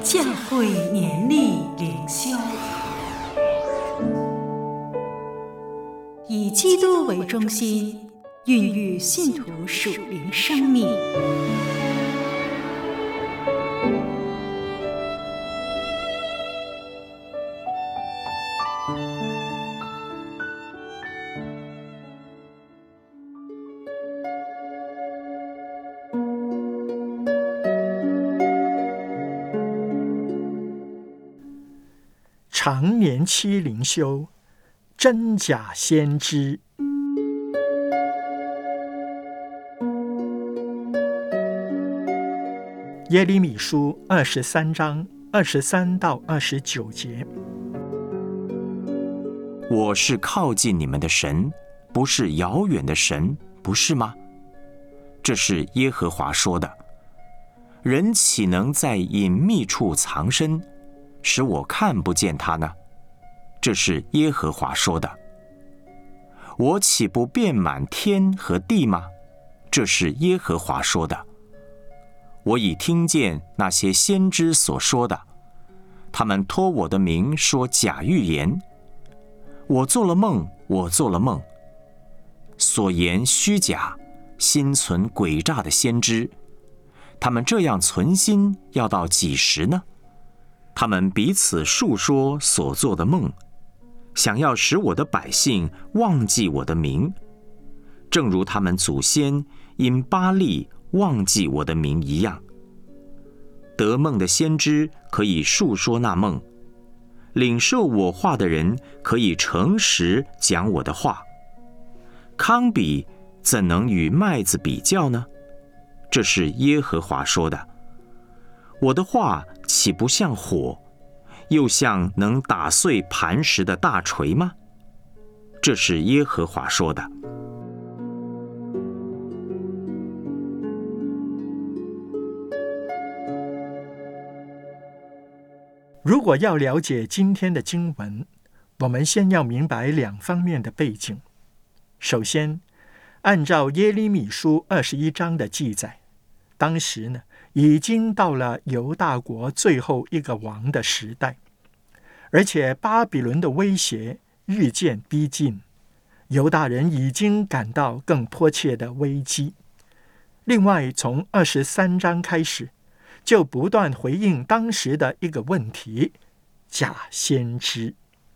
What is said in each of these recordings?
教会年历灵修，以基督为中心，孕育信徒属灵生命。 常年期灵修，真假先知。耶利米书23章23到29节。 我是靠近你们的神，不是遥远的神，不是吗？这是耶和华说的。人岂能在隐秘处藏身，使我看不见他呢？这是耶和华说的。我岂不遍满天和地吗？这是耶和华说的。我已听见那些先知所说的，他们托我的名说假预言。我做了梦，我做了梦，所言虚假，心存诡诈的先知，他们这样存心要到几时呢？他们彼此述说所做的梦，想要使我的百姓忘记我的名，正如他们祖先因巴力忘记我的名一样。得梦的先知可以述说那梦，领受我话的人可以诚实讲我的话。糠秕怎能与麦子比较呢？这是耶和华说的。我的话岂不像火，又像能打碎磐石的大锤吗？这是耶和华说的。 如果要了解今天的经文，我们先要明白两方面的背景。首先，按照耶利米书21章的记载，当时呢，已经到了犹大国最后一个王的时代，而且巴比伦的威胁日渐逼近，犹大人已经感到更迫切的危机。另外，从23章开始，就不断回应当时的一个问题：假先知。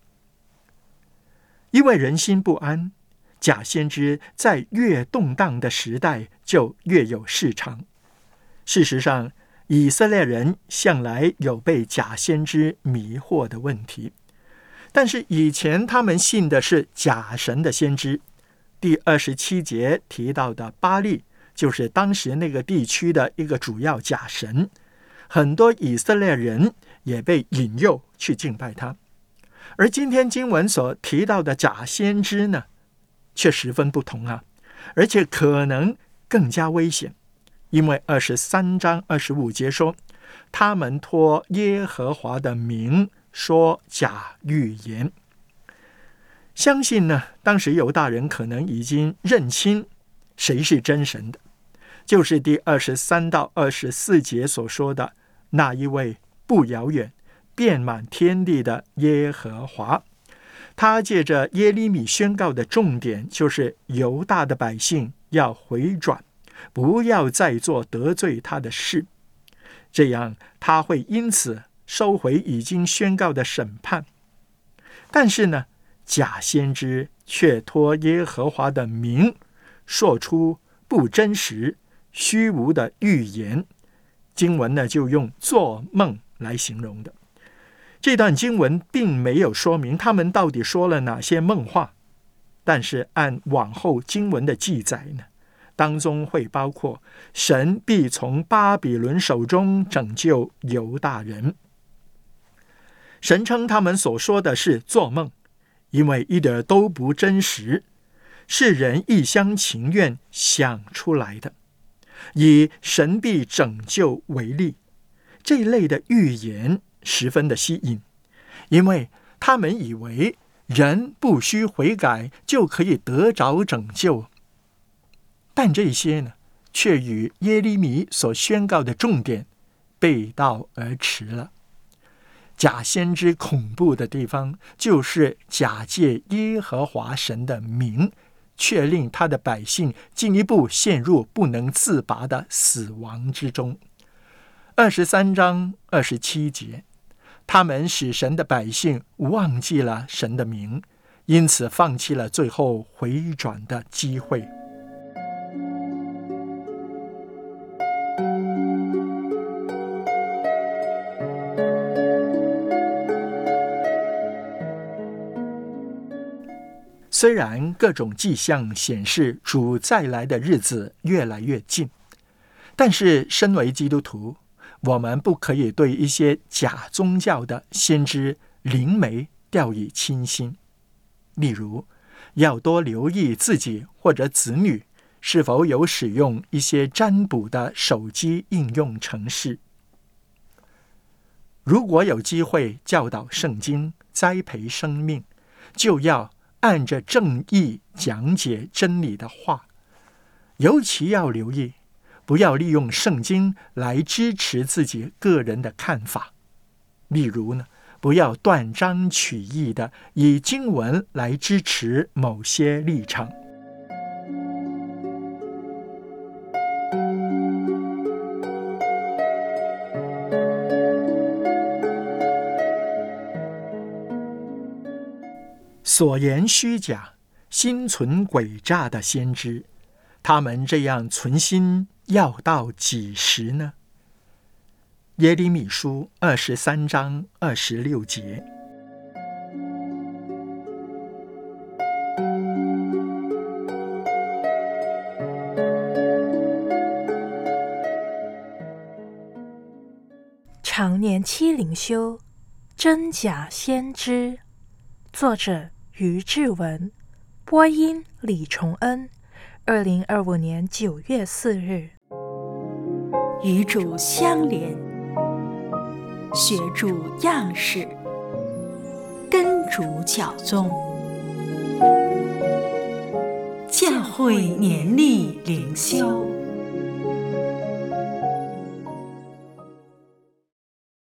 因为人心不安，假先知在越动荡的时代就越有市场。事实上，以色列人向来有被假先知迷惑的问题，但是以前他们信的是假神的先知。第27节提到的巴力，就是当时那个地区的一个主要假神，很多以色列人也被引诱去敬拜他。而今天经文所提到的假先知呢，却十分不同啊，而且可能更加危险。因为23章25节说，他们托耶和华的名说假预言。相信呢，当时犹大人可能已经认清谁是真神的，就是第23到24节所说的那一位不遥远、遍满天地的耶和华。他借着耶利米宣告的重点，就是犹大的百姓要回转，不要再做得罪他的事，这样他会因此收回已经宣告的审判。但是呢，假先知却托耶和华的名说出不真实、虚无的预言。经文呢，就用做梦来形容的。这段经文并没有说明他们到底说了哪些梦话，但是按往后经文的记载呢，当中会包括神必从巴比伦手中拯救犹大人。神称他们所说的是做梦，因为一点都不真实，是人一厢情愿想出来的。以神必拯救为例，这一类的预言十分的吸引，因为他们以为人不需悔改就可以得着拯救。但这些呢，却与耶利米所宣告的重点背道而驰了。 假先知恐怖的地方，就是假借耶和华神的名，却令他的百姓进一步陷入不能自拔的死亡之中。23章27节，他们使神的百姓忘记了神的名，因此放弃了最后回转的机会。虽然各种迹象显示主再来的日子越来越近，但是身为基督徒，我们不可以对一些假宗教的先知灵媒掉以轻心。例如，要多留意自己或者子女是否有使用一些占卜的手机应用程式。如果有机会教导圣经、栽培生命，就要按着正义讲解真理的话，尤其要留意，不要利用圣经来支持自己个人的看法。例如呢，不要断章取义的以经文来支持某些立场。所言虚假、心存诡诈的先知，他们这样存心要到几时呢？耶利米书23章26节。 常年期灵修，真假先知，作者于志文，播音李崇恩，2025年9月4日。 与主相连，学主样式，跟主教宗，教会年历灵修。